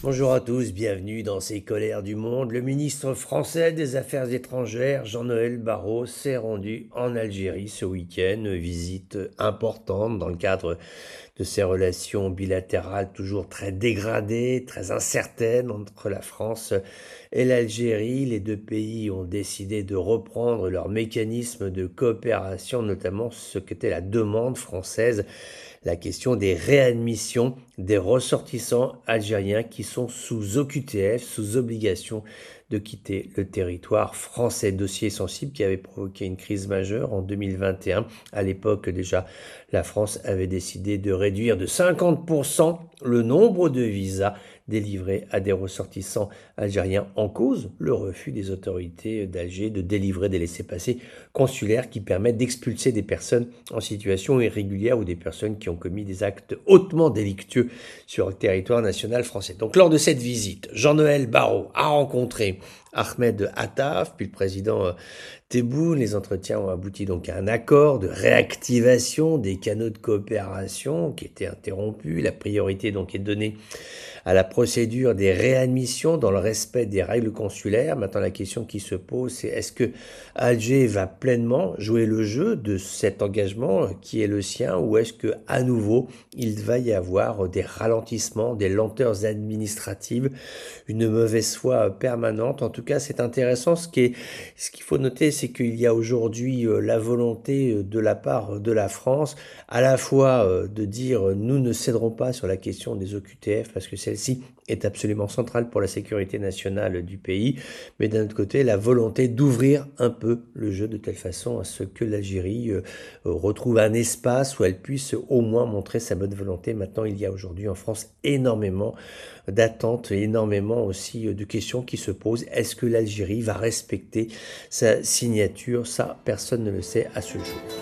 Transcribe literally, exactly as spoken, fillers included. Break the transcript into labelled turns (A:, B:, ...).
A: Bonjour à tous, bienvenue dans ces colères du monde. Le ministre français des Affaires étrangères, Jean-Noël Barrot, s'est rendu en Algérie ce week-end, visite importante dans le cadre de ces relations bilatérales toujours très dégradées, très incertaines entre la France et l'Algérie. Les deux pays ont décidé de reprendre leur mécanisme de coopération, notamment ce qu'était la demande française, la question des réadmissions des ressortissants algériens qui sont sous O Q T F, sous obligation de quitter le territoire français. Dossier sensible qui avait provoqué une crise majeure en deux mille vingt et un. À l'époque déjà, la France avait décidé de réduire de cinquante pour cent le nombre de visas délivrés à des ressortissants algériens, en cause le refus des autorités d'Alger de délivrer des laissez-passer consulaires qui permettent d'expulser des personnes en situation irrégulière ou des personnes qui ont commis des actes hautement délictueux sur le territoire national français. Donc lors de cette visite, Jean-Noël Barrot a rencontré Ahmed Attaf, puis le président euh, Tebboune. Les entretiens ont abouti donc à un accord de réactivation des canaux de coopération qui étaient interrompus. La priorité donc est donnée à la procédure des réadmissions dans le respect des règles consulaires. Maintenant, la question qui se pose, c'est est-ce que Alger va pleinement jouer le jeu de cet engagement qui est le sien, ou est-ce que à nouveau il va y avoir des ralentissements, des lenteurs administratives, une mauvaise foi permanente? En tout cas, c'est intéressant. Ce qui est, ce qu'il faut noter, c'est qu'il y a aujourd'hui euh, la volonté euh, de la part de la France, à la fois euh, de dire euh, nous ne céderons pas sur la question des O Q T F parce que celle-ci est absolument centrale pour la sécurité nationale du pays, mais d'un autre côté, la volonté d'ouvrir un peu le jeu de telle façon à ce que l'Algérie euh, retrouve un espace où elle puisse au moins montrer sa bonne volonté. Maintenant, il y a aujourd'hui en France énormément d'attentes et énormément aussi de questions qui se posent. Est-ce que l'Algérie va respecter sa signature? Ça, personne ne le sait à ce jour.